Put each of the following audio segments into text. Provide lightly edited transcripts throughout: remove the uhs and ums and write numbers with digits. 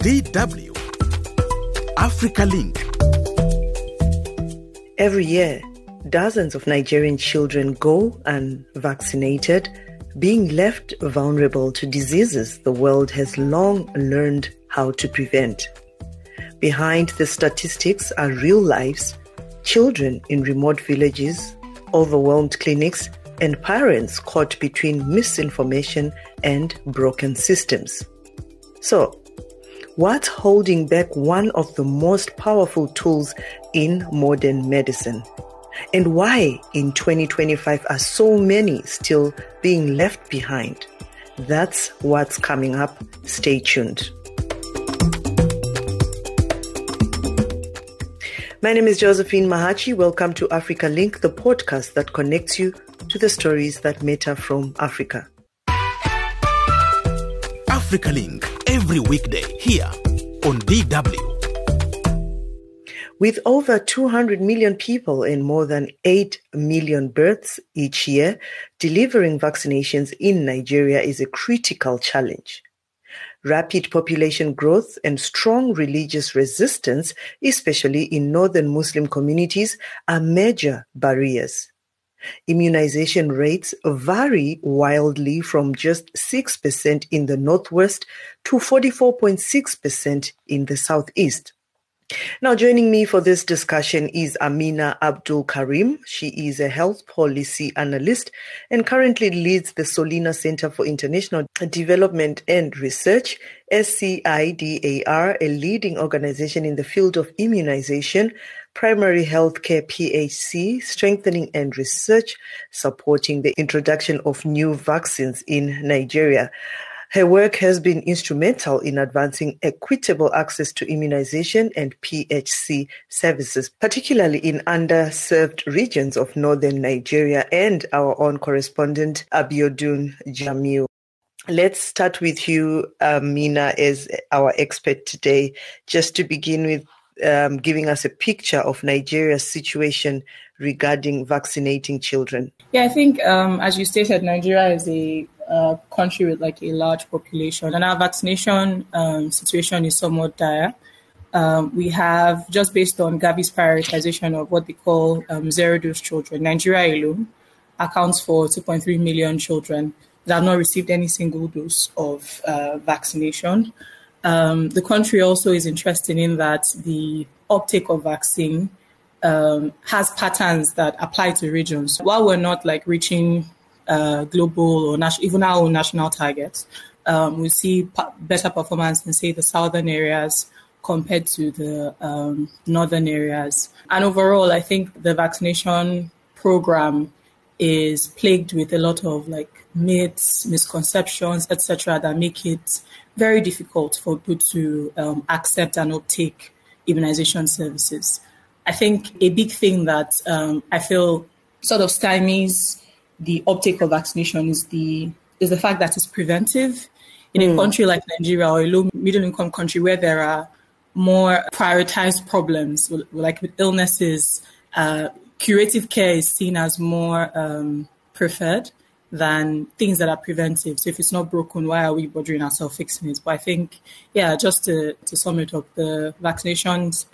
DW Africa Link. Every year, dozens of Nigerian children go unvaccinated, being left vulnerable to diseases the world has long learned how to prevent. Behind the statistics are real lives, children in remote villages, overwhelmed clinics, and parents caught between misinformation and broken systems. So, what's holding back one of the most powerful tools in modern medicine? And why in 2025 are so many still being left behind? That's what's coming up. Stay tuned. My name is Josephine Mahachi. Welcome to Africa Link, the podcast that connects you to the stories that matter from Africa. Africa Link, every weekday here on DW. With over 200 million people and more than 8 million births each year, delivering vaccinations in Nigeria is a critical challenge. Rapid population growth and strong religious resistance, especially in northern Muslim communities, are major barriers. Immunization rates vary wildly from just 6% in the northwest to 44.6% in the southeast. Now, joining me for this discussion is Amina Abdul Karim. She is a health policy analyst and currently leads the Solina Center for International Development and Research, SCIDAR, a leading organization in the field of immunization, primary healthcare PHC, strengthening and research, supporting the introduction of new vaccines in Nigeria. Her work has been instrumental in advancing equitable access to immunization and PHC services, particularly in underserved regions of northern Nigeria, and our own correspondent, Abiodun Jamil. Let's start with you, Mina, as our expert today, just to begin with giving us a picture of Nigeria's situation regarding vaccinating children. Yeah, I think, as you stated, Nigeria is a country with like a large population, and our vaccination situation is somewhat dire. We have, just based on Gavi's prioritization of what they call zero-dose children, Nigeria alone accounts for 2.3 million children that have not received any single dose of vaccination. The country also is interested in that the uptake of vaccine has patterns that apply to regions. While we're not like reaching global or even our own national targets, we see better performance in, say, the southern areas compared to the northern areas. And overall, I think the vaccination program is plagued with a lot of like myths, misconceptions, etc., that make it very difficult for people to accept and uptake immunization services. I think a big thing that I feel sort of stymies the uptake of vaccination is the fact that it's preventive. In a country like Nigeria, or a low middle income country where there are more prioritized problems, like with illnesses, curative care is seen as more preferred than things that are preventive. So if it's not broken, why are we bothering ourselves fixing it? But I think, just to sum it up, the vaccinations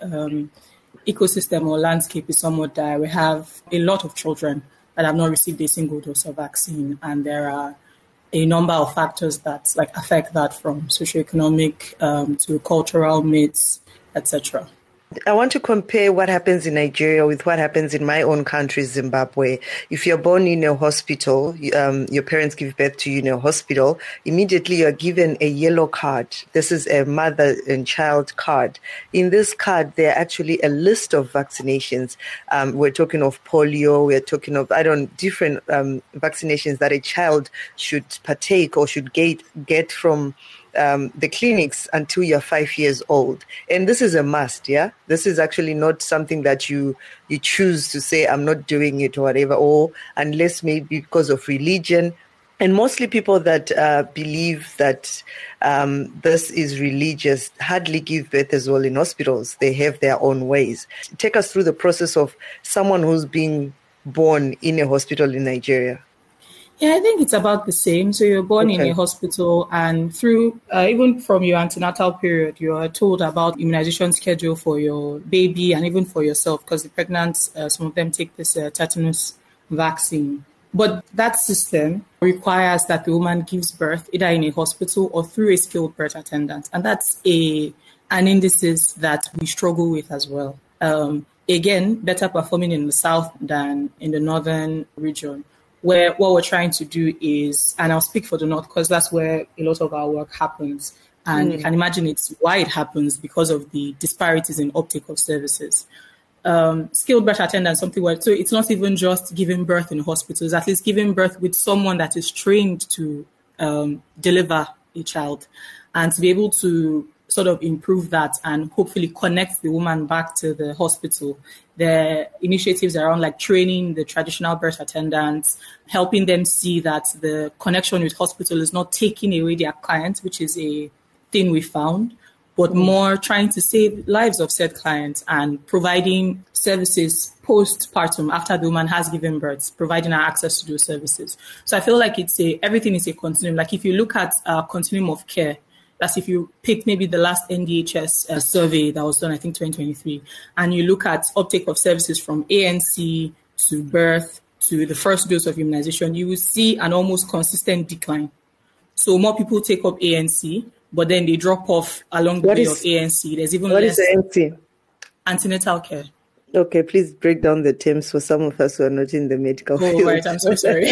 ecosystem or landscape is somewhat dire. We have a lot of children that have not received a single dose of vaccine, and there are a number of factors that like affect that, from socioeconomic to cultural myths, etc. I want to compare what happens in Nigeria with what happens in my own country, Zimbabwe. If you're born in a hospital, your parents give birth to you in a hospital, immediately you're given a yellow card. This is a mother and child card. In this card, there are actually a list of vaccinations. We're talking of polio, we're talking of, different vaccinations that a child should partake or should get from the clinics until you're 5 years old. And this is a must, yeah? This is actually not something that you choose to say, I'm not doing it or whatever, or unless maybe because of religion. And mostly people that believe that this is religious hardly give birth as well in hospitals. They have their own ways. Take us through the process of someone who's being born in a hospital in Nigeria. Yeah, I think it's about the same. So you're born in a hospital, and through even from your antenatal period, you are told about immunization schedule for your baby and even for yourself, because the pregnant, some of them take this tetanus vaccine. But that system requires that the woman gives birth either in a hospital or through a skilled birth attendant, and that's an indices that we struggle with as well. Again, better performing in the south than in the northern region, where what we're trying to do is, and I'll speak for the north because that's where a lot of our work happens. And you can imagine it's why it happens because of the disparities in uptake of services. Skilled birth attendant, something where, so it's not even just giving birth in hospitals, at least giving birth with someone that is trained to deliver a child, and to be able to sort of improve that and hopefully connect the woman back to the hospital. The initiatives around like training the traditional birth attendants, helping them see that the connection with hospital is not taking away their clients, which is a thing we found, but more trying to save lives of said clients and providing services postpartum after the woman has given birth, providing her access to those services. So I feel like everything is a continuum. Like if you look at continuum of care, that's if you pick maybe the last NDHS survey that was done, I think 2023, and you look at uptake of services from ANC to birth to the first dose of immunization, you will see an almost consistent decline. So more people take up ANC, but then they drop off along the way of ANC. There's even what less. What is the ANC? Antenatal care. Okay, please break down the terms for some of us who are not in the medical field. Oh, right. I'm so sorry.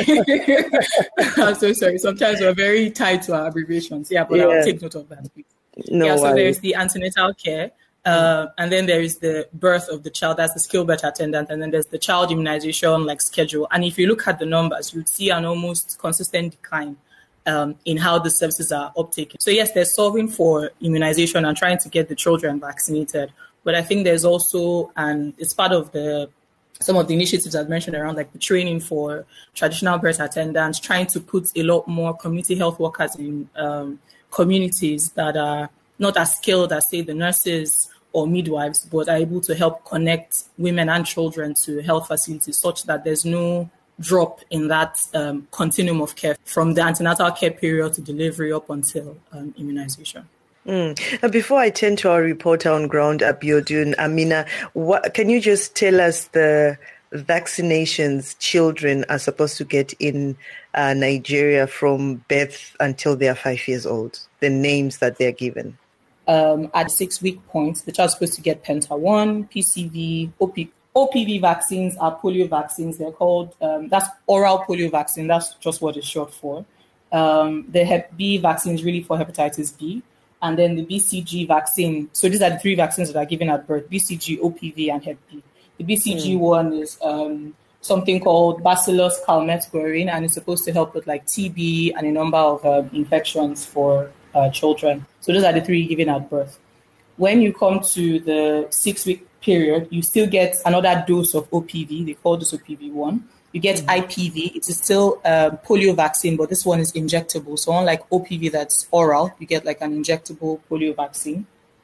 I'm so sorry. Sometimes we're very tied to our abbreviations. Yeah, but I'll take note of that, please. So there's the antenatal care, and then there is the birth of the child. That's the skilled birth attendant, and then there's the child immunization like schedule. And if you look at the numbers, you'd see an almost consistent decline in how the services are uptaken. So yes, they're solving for immunization and trying to get the children vaccinated. But I think there's also, and it's part of some of the initiatives I've mentioned around like the training for traditional birth attendants, trying to put a lot more community health workers in communities that are not as skilled as, say, the nurses or midwives, but are able to help connect women and children to health facilities such that there's no drop in that continuum of care from the antenatal care period to delivery up until immunization. Before I turn to our reporter on ground, Abiodun, Amina, can you just tell us the vaccinations children are supposed to get in Nigeria from birth until they are 5 years old, the names that they're given? At 6-week points, the child's supposed to get Penta 1, PCV, OPV vaccines are polio vaccines. They're called, that's oral polio vaccine. That's just what it's short for. The Hep B vaccine is really for hepatitis B. And then the BCG vaccine. So these are the 3 vaccines that are given at birth: BCG, OPV, and Hep B. The BCG one is something called Bacillus calmette-guerin, and it's supposed to help with like TB and a number of infections for children. So those are the 3 given at birth. When you come to the 6-week period, you still get another dose of OPV. They call this OPV1. You get IPV. It is still a polio vaccine, but this one is injectable. So unlike OPV that's oral, you get like an injectable polio vaccine.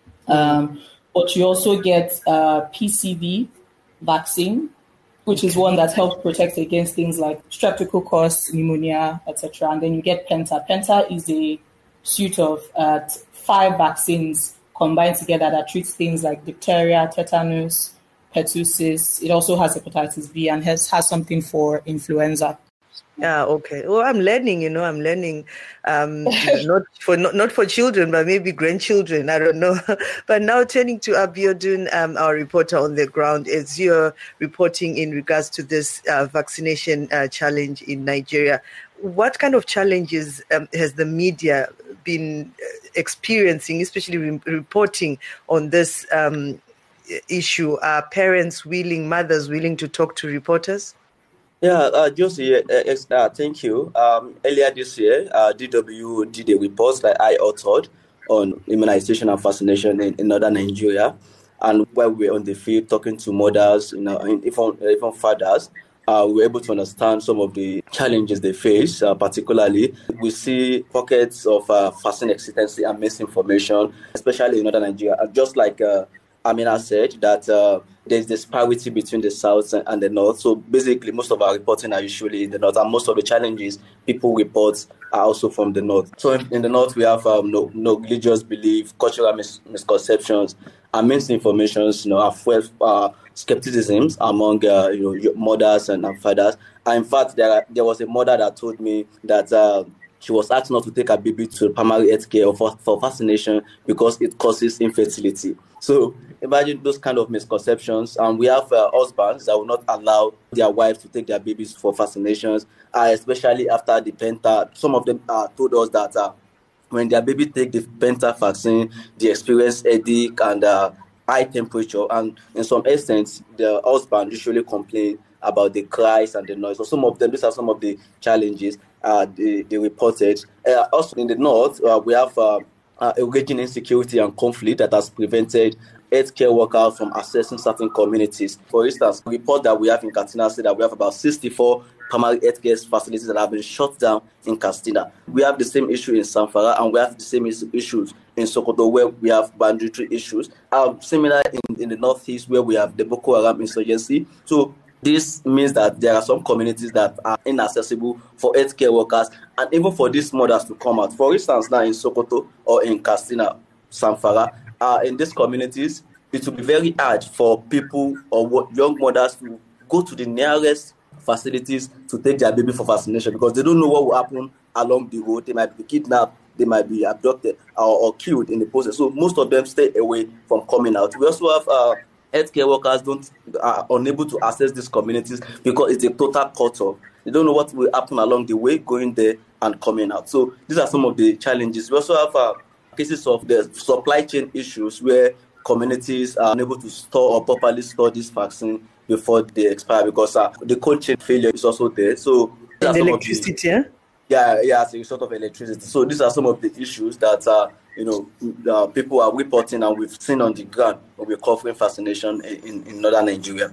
But you also get PCV vaccine, which is one that helps protect against things like streptococcus, pneumonia, etc. And then you get Penta. Penta is a suite of 5 vaccines combined together that treats things like diphtheria, tetanus, pertussis. It also has hepatitis B and has something for influenza. Okay. Well, I'm learning, not for children, but maybe grandchildren. I don't know. But now turning to Abiodun, our reporter on the ground, as you're reporting in regards to this vaccination challenge in Nigeria, what kind of challenges has the media been experiencing, especially reporting on this issue? Are parents mothers willing to talk to reporters? Yeah, Josie, thank you. Earlier this year, DW did a report that I authored on immunization and vaccination in northern Nigeria. And while we were on the field talking to mothers, even fathers, we were able to understand some of the challenges they face. Particularly, we see pockets of vaccine hesitancy and misinformation, especially in northern Nigeria. Just like Amina said, that there's disparity between the South and the North. So basically, most of our reporting are usually in the North, and most of the challenges people report are also from the North. So in the North, we have no religious belief, cultural misconceptions, and misinformations, skepticisms among mothers and fathers. And in fact, there was a mother that told me that she was asked not to take her baby to primary health care for vaccination because it causes infertility. So imagine those kind of misconceptions. We have husbands that will not allow their wives to take their babies for vaccinations, especially after the Penta. Some of them told us that when their baby take the Penta vaccine, they experience headache and high temperature. And in some instances, the husband usually complain about the cries and the noise. So some of them, these are some of the challenges they reported. Also in the North, we have a raging insecurity and conflict that has prevented healthcare workers from accessing certain communities. For instance, a report that we have in Katsina said that we have about 64 primary healthcare facilities that have been shut down in Katsina. We have the same issue in Zamfara, and we have the same issues in Sokoto, where we have boundary issues. Similar in the Northeast, where we have the Boko Haram insurgency. So this means that there are some communities that are inaccessible for healthcare workers and even for these mothers to come out. For instance, now in Sokoto or in Katsina, Zamfara, in these communities, it will be very hard for people or young mothers to go to the nearest facilities to take their baby for vaccination because they don't know what will happen along the road. They might be kidnapped, they might be abducted or killed in the process. So most of them stay away from coming out. We also have healthcare workers are unable to access these communities because it's a total cut-off. They don't know what will happen along the way, going there and coming out. So these are some of the challenges. We also have cases of the supply chain issues where communities are unable to store or properly store this vaccine before they expire because the cold chain failure is also there. So and electricity, Yeah, as a result of electricity. So these are some of the issues that people are reporting and we've seen on the ground when we're covering vaccination in northern Nigeria.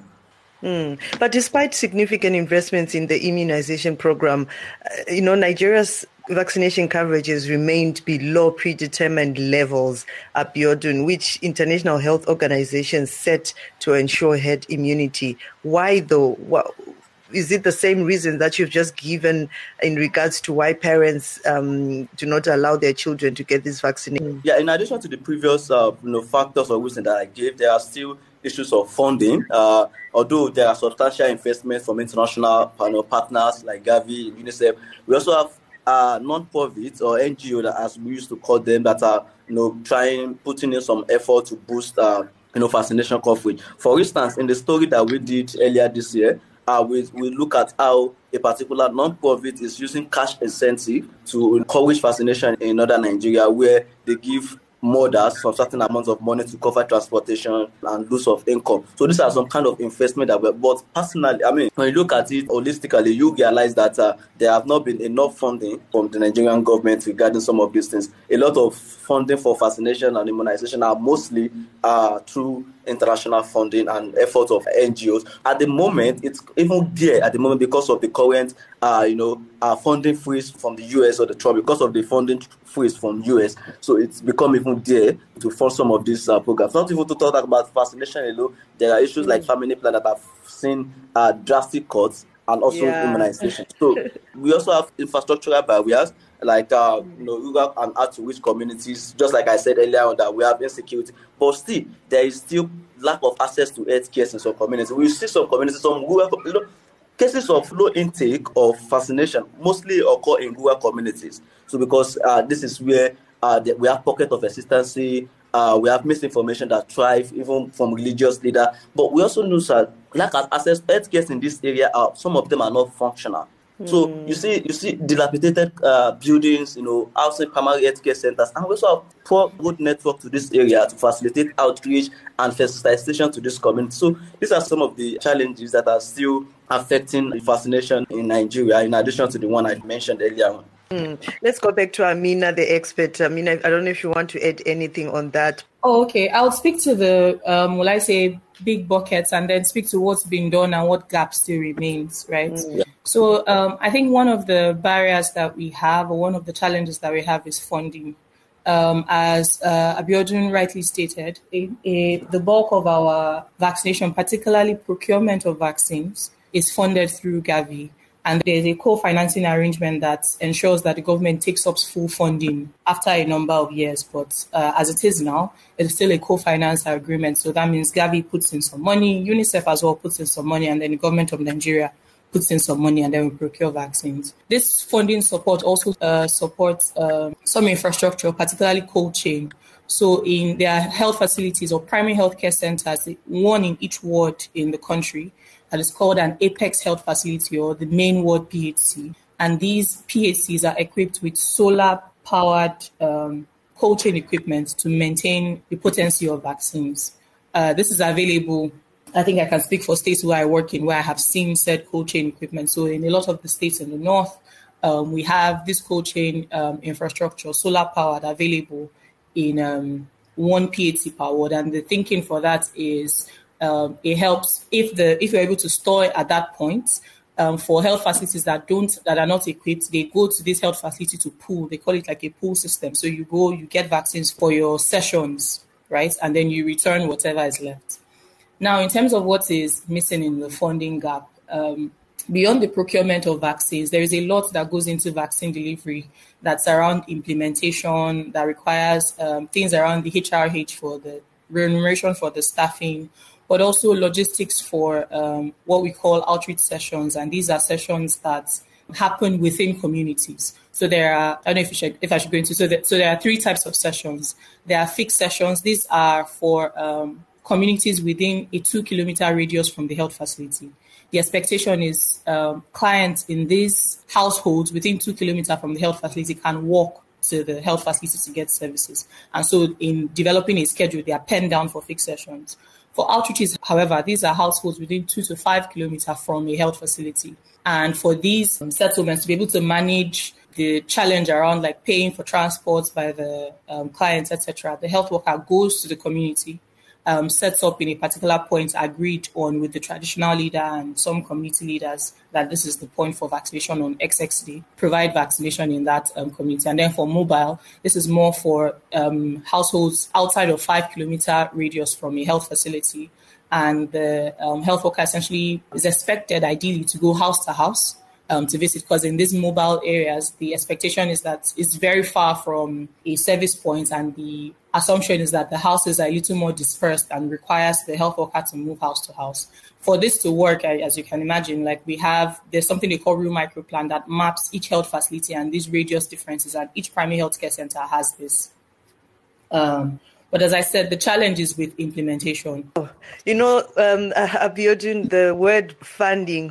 But despite significant investments in the immunization program, Nigeria's vaccination coverage has remained below predetermined levels, Abiodun, which international health organizations set to ensure herd immunity. Why, though? Is it the same reason that you've just given in regards to why parents do not allow their children to get this vaccination? Yeah, in addition to the previous factors or reasons that I gave, there are still issues of funding. Although there are substantial investments from international partners like Gavi, UNICEF, we also have non-profit or NGO, that, as we used to call them, that are putting in some effort to boost vaccination coverage. For instance, in the story that we did earlier this year, we look at how a particular non-profit is using cash incentive to encourage vaccination in northern Nigeria, where they give mothers some certain amounts of money to cover transportation and loss of income. So these are some kind of investment but personally, when you look at it holistically, you realize that there have not been enough funding from the Nigerian government regarding some of these things. A lot of funding for vaccination and immunization are mostly through international funding and efforts of NGOs. At the moment, it's even there because of the current funding freeze from the US or the Trump, because of the funding freeze from US. So it's become even there to fund some of these programs. Not even to talk about vaccination alone, there are issues like family plan that have seen drastic cuts and also immunization. So we also have infrastructural barriers like rural and hard-to-reach communities. Just like I said earlier on, that we have insecurity, but still there is still lack of access to healthcare in some communities. We see some communities, some rural, cases of low intake of vaccination mostly occur in rural communities. So because this is where we have pocket of hesitancy, we have misinformation that thrive even from religious leaders. But we also know that lack of access to healthcare in this area, some of them are not functional. So you see dilapidated buildings, outside primary healthcare centers, and we also have poor road network to this area to facilitate outreach and sensitization to this community. So these are some of the challenges that are still affecting vaccination in Nigeria, in addition to the one I mentioned earlier on. Let's go back to Amina, the expert. Amina, I don't know if you want to add anything on that. Oh, okay. I'll speak to the, big buckets and then speak to what's being done and what gaps still remains, right? Yeah. So I think one of the barriers that we have, or one of the challenges that we have, is funding. As Abiodun rightly stated, the bulk of our vaccination, particularly procurement of vaccines, is funded through Gavi. And there's a co-financing arrangement that ensures that the government takes up full funding after a number of years. But as it is now, it's still a co-finance agreement. So that means Gavi puts in some money, UNICEF as well puts in some money, and then the government of Nigeria puts in some money, and then we procure vaccines. This funding support also supports some infrastructure, particularly cold chain. So in their health facilities or primary healthcare centers, one in each ward in the country, that is called an Apex Health Facility or the main ward PHC. And these PHCs are equipped with solar-powered cold chain equipment to maintain the potency of vaccines. This is available. I think I can speak for states where I work in, where I have seen said cold chain equipment. So in a lot of the states in the north, we have this cold chain infrastructure, solar-powered, available in one PHC per ward. And the thinking for that is it helps if you're able to store it at that point. For health facilities that are not equipped, they go to this health facility to pool. They call it like a pool system. So you go, you get vaccines for your sessions, right? And then you return whatever is left. Now, in terms of what is missing in the funding gap, beyond the procurement of vaccines, there is a lot that goes into vaccine delivery that's around implementation, that requires things around the HRH for the remuneration for the staffing, but also logistics for what we call outreach sessions. And these are sessions that happen within communities. So there are, I don't know if I should go into, so there are three types of sessions. There are fixed sessions. These are for communities within a 2-kilometer radius from the health facility. The expectation is clients in these households within 2 kilometers from the health facility can walk to the health facility to get services. And so in developing a schedule, they are penned down for fixed sessions. For outreaches, however, these are households within 2 to 5 kilometers from a health facility. And for these settlements to be able to manage the challenge around like paying for transports by the clients, etc., the health worker goes to the community, sets up in a particular point agreed on with the traditional leader and some community leaders that this is the point for vaccination on XX day, provide vaccination in that community. And then for mobile, this is more for households outside of 5-kilometer radius from a health facility. And the health worker essentially is expected ideally to go house to house to visit, because in these mobile areas, the expectation is that it's very far from a service point, and the assumption is that the houses are a little more dispersed and requires the health worker to move house to house. For this to work, as you can imagine, there's something they call Real Microplan that maps each health facility and these radius differences, and each primary healthcare center has this. But as I said, the challenge is with implementation. Abiodun, the word funding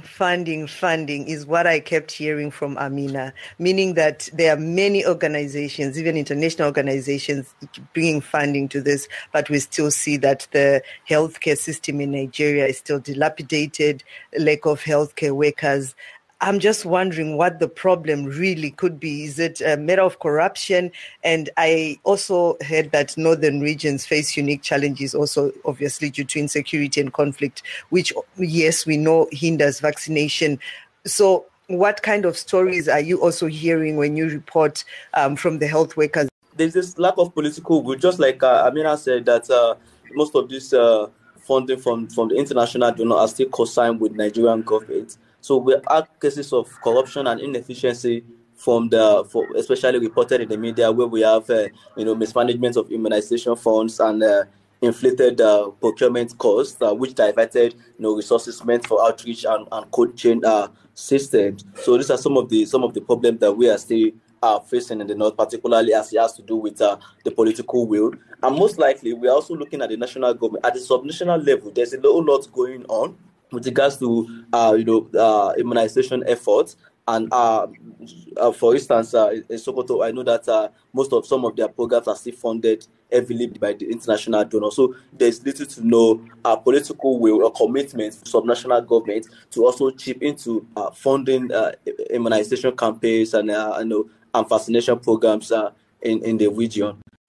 is what I kept hearing from Amina, meaning that there are many organizations, even international organizations, bringing funding to this, but we still see that the healthcare system in Nigeria is still dilapidated, lack of healthcare workers. I'm just wondering what the problem really could be. Is it a matter of corruption? And I also heard that northern regions face unique challenges also, obviously, due to insecurity and conflict, which, yes, we know hinders vaccination. So what kind of stories are you also hearing when you report from the health workers? There's this lack of political will, just like Amina said, that most of this funding from the international donor are still co-signed with Nigerian government. So we have cases of corruption and inefficiency especially reported in the media, where we have mismanagement of immunization funds and inflated procurement costs, which diverted resources meant for outreach and cold chain systems. So these are some of the problems that we are still facing in the north, particularly as it has to do with the political will. And most likely, we are also looking at the national government at the subnational level. There's a lot going on with regards to immunization efforts. And for instance, in Sokoto, I know that some of their programs are still funded heavily by the international donors. So there's little to no political will or commitment from subnational government to also chip into funding immunization campaigns and vaccination programs in the region.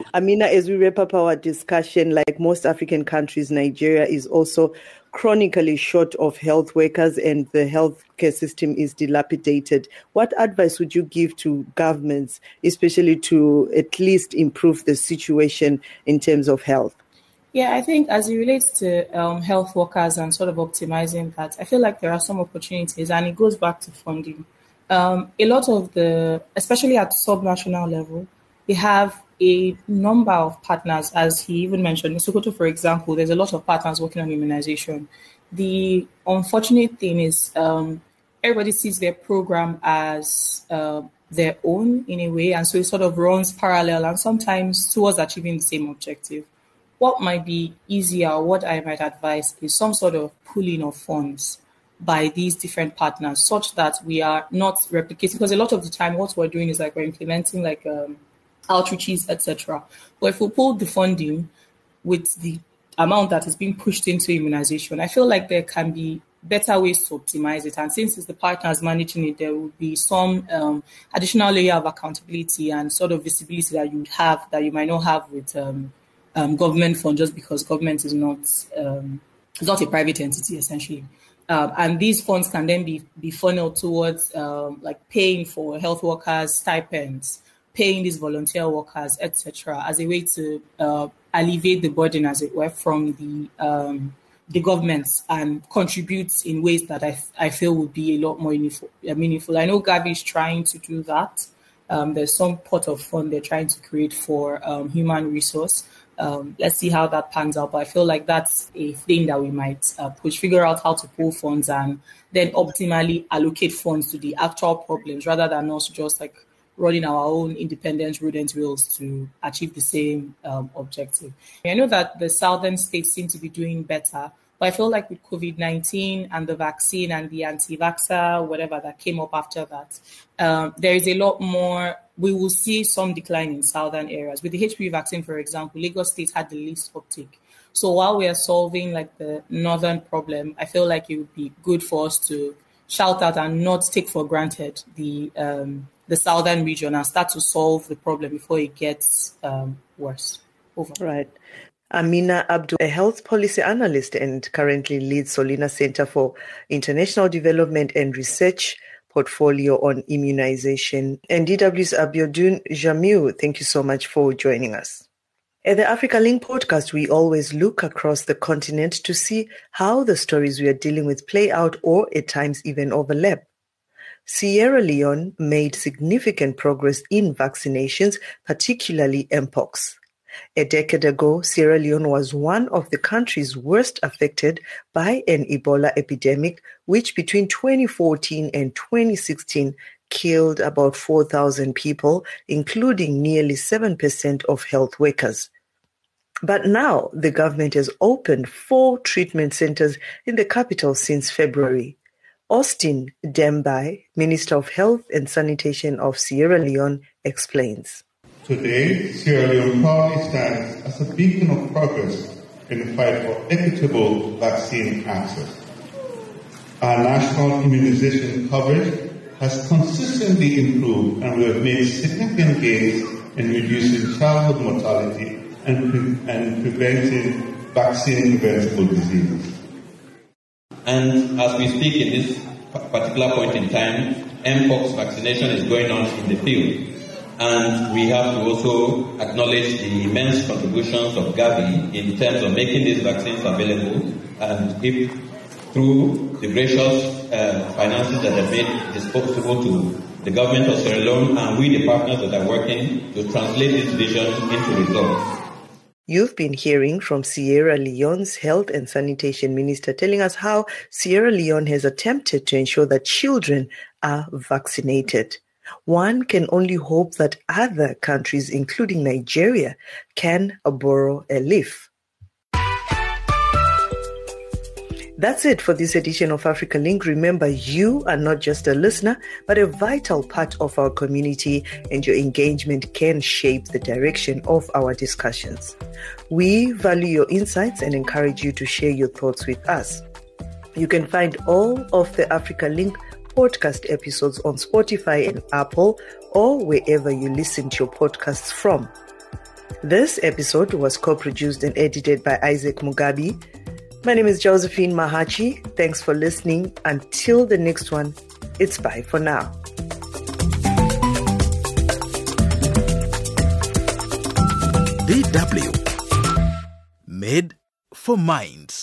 Amina, as we wrap up our discussion, like most African countries, Nigeria is also chronically short of health workers and the healthcare system is dilapidated. What advice would you give to governments, especially to at least improve the situation in terms of health? Yeah, I think as it relates to health workers and sort of optimizing that, I feel like there are some opportunities, and it goes back to funding. A lot of especially at subnational level, they have a number of partners, as he even mentioned. In Sokoto, for example, there's a lot of partners working on immunization. The unfortunate thing is everybody sees their program as their own in a way, and so it sort of runs parallel and sometimes towards achieving the same objective. What might be easier, what I might advise, is some sort of pooling of funds by these different partners such that we are not replicating, because a lot of the time what we're doing is like we're implementing like outreaches, etc. But if we pool the funding with the amount that is being pushed into immunization, I feel like there can be better ways to optimize it. And since it's the partners managing it, there will be some additional layer of accountability and sort of visibility that you would have that you might not have with government funds, just because government is not a private entity essentially. And these funds can then be funneled towards like paying for health workers, stipends, paying these volunteer workers, etc., as a way to alleviate the burden, as it were, from the governments and contribute in ways that I feel would be a lot more meaningful. I know Gavi is trying to do that. There's some pot of fund they're trying to create for human resource. Let's see how that pans out. But I feel like that's a thing that we might figure out how to pull funds and then optimally allocate funds to the actual problems rather than us just like running our own independent rodent wheels to achieve the same objective. I know that the southern states seem to be doing better, but I feel like with COVID-19 and the vaccine and the anti-vaxxer, whatever that came up after that, there is a lot more. We will see some decline in southern areas. With the HPV vaccine, for example, Lagos State had the least uptake. So while we are solving like the northern problem, I feel like it would be good for us to shout out and not take for granted the southern region and start to solve the problem before it gets worse. Over. Right. Amina Abdul, a health policy analyst and currently leads Solina Center for International Development and Research portfolio on immunization. And DW's Abiodun Jamil, thank you so much for joining us. At the Africa Link podcast, we always look across the continent to see how the stories we are dealing with play out or at times even overlap. Sierra Leone made significant progress in vaccinations, particularly Mpox. A decade ago, Sierra Leone was one of the countries worst affected by an Ebola epidemic, which between 2014 and 2016 killed about 4,000 people, including nearly 7% of health workers. But now the government has opened 4 treatment centers in the capital since February. Austin Dembai, Minister of Health and Sanitation of Sierra Leone, explains. Today, Sierra Leone proudly stands as a beacon of progress in the fight for equitable vaccine access. Our national immunization coverage has consistently improved, and we have made significant gains in reducing childhood mortality and preventing vaccine-preventable diseases. And as we speak in this particular point in time, Mpox vaccination is going on in the field. And we have to also acknowledge the immense contributions of Gavi in terms of making these vaccines available, and if through the gracious finances that have made disposable to the government of Sierra Leone and we the partners that are working to translate this vision into results. You've been hearing from Sierra Leone's Health and Sanitation Minister telling us how Sierra Leone has attempted to ensure that children are vaccinated. One can only hope that other countries, including Nigeria, can borrow a leaf. That's it for this edition of Africa Link. Remember, you are not just a listener, but a vital part of our community, and your engagement can shape the direction of our discussions. We value your insights and encourage you to share your thoughts with us. You can find all of the Africa Link podcast episodes on Spotify and Apple, or wherever you listen to your podcasts from. This episode was co-produced and edited by Isaac Mugabi. My name is Josephine Mahachi. Thanks for listening. Until the next one, it's bye for now. DW. Made for Minds.